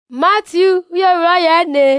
Matthew yewura yene.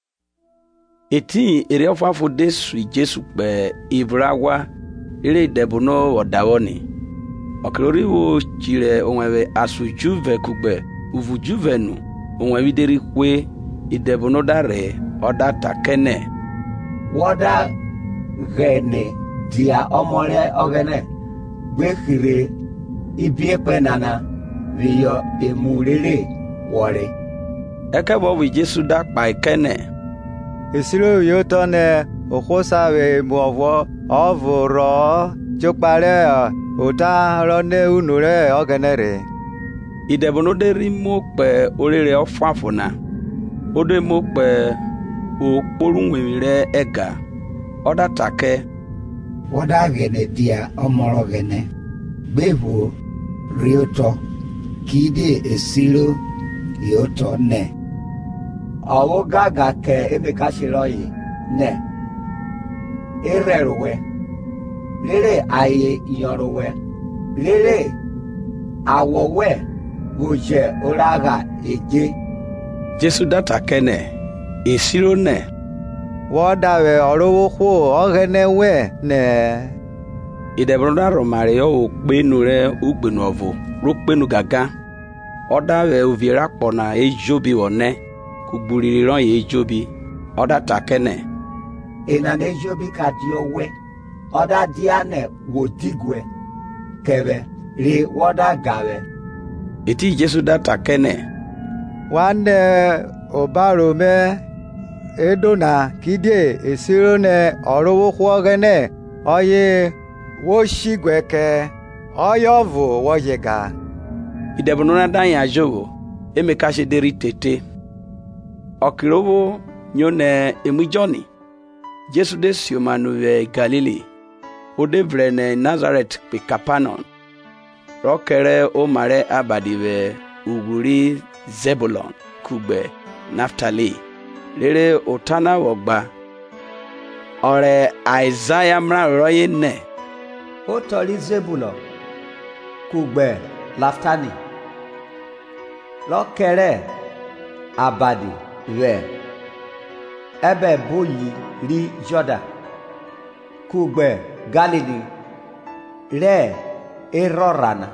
Eti ere ofafo desu Jesu pe ibrawa ire debuno odawoni. Okrori wo chire onwewe asujuve kugbe uvujuvenu onwewi deri kwe idebuno dare oda takene. Woda gene dia omore ogene gbekire ibiepe nana viyo emurere wore. Ekebo wi Jesu da pa ikene. Esiro yotone okosawe muovo ovoro jokpare ota rone unure ogenere. Idebono deri mo pe orere ofafuna. Ode mo pe oporunwere ega. Oda take. Woda gene dia omoro gene bevo rioto kide esiro yoto ne. Awo gaga ke emekashiroyi ne. Ereruwe. Lere aye iyoruwe. Lere awowe goje oraga eje. Jesu data kene. Esiro ne. Wodawe orowo kwo ogene we ne. Idebroda romare yo okpenu re ugbenu ovo. Rokpenu gaga. Odawe uviera pona ejobi one. Kugburi ran ye ejobi. Oda takene. Enane ejobi kadiowe. Oda diane wodigwe. Kebe re woda gawe. Eti Jesu data kene. Wane obarome edona kide esiro ne orowo kwo ogene oye wo shigweke oyovo woyega. Idebonona danya jowo emekashe deri tete. Okirowo nyone emujoni. Jesu de siomanu ve Galili. Ode vrene Nazareth pe Kapanon. Rokere o mare abadi ve uguri Zebulon kugbe Naftali. Lere otana wogba. Ore Isaiah mra roye ne. Otori Zebulon kugbe Naftali. Rokere abadi ve ebe boyi ri Jordan kugbe Galili re erorana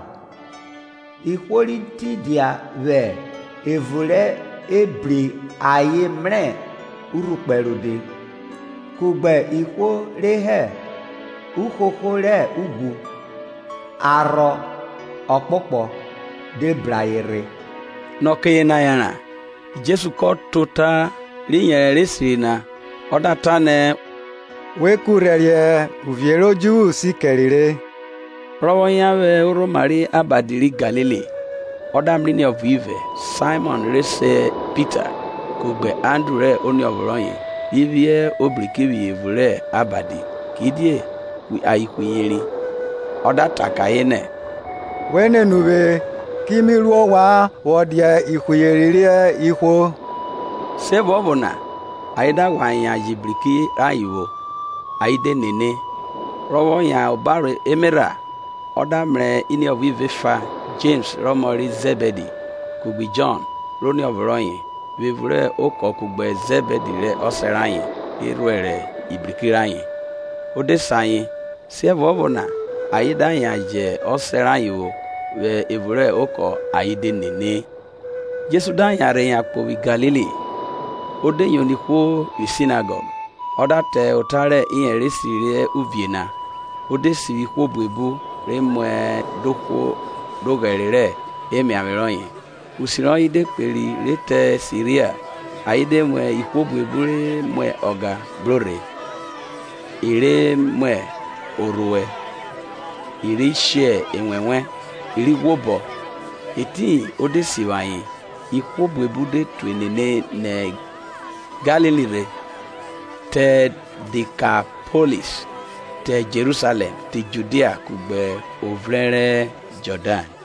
ikwori tidia ve evure ebri aye mre uruperode kugbe ikwo rehe ukoko re ugu aro okpopo de braire noke na yana Jesu ko tota linyere sina odatane wekurerie uvieroju sikerire. Rowonya we uromari abadiri Galili. Odamrini of Ive, Simon rese Peter, kugbe Andrew re oni ovoronye. Ivie obrikivi evure abadi. Kidie wi ayikunyeri. Oda takayene. Wene nuwe kimiruo wa wodie ikuyeririe ikwo. Sebo obona aida wanya jibriki ayiwo. Aide nene. Rowonya obare emera. Oda mre ini of Ive fa James Romori Zebedi kugbi John Roni Overonye vivure oko kugbe Zebedi re oseranye iruere ibrikiranye ode sanye sevovona aida yaje oseranye o we evure oko aide nene Jesu dan yare yakpo wi Galili ode yoni kwo synagogue oda te otare iyen resire uviena ode siwi kwo buebu remwe doko dogerere emi amironye usiran ide peri rete Syria aide mwe ikobu ebure mwe oga brore ire mwe oruwe iri she enwenwe iri wobo eti ode siwanye ikobu ebude twenene ne Galilee re te Decapolis te Jerusalem te Judea kugbe ovrere Jordan.